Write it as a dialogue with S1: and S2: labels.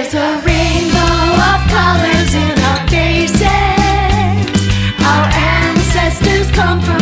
S1: There's a rainbow of colors in our faces. Our ancestors come from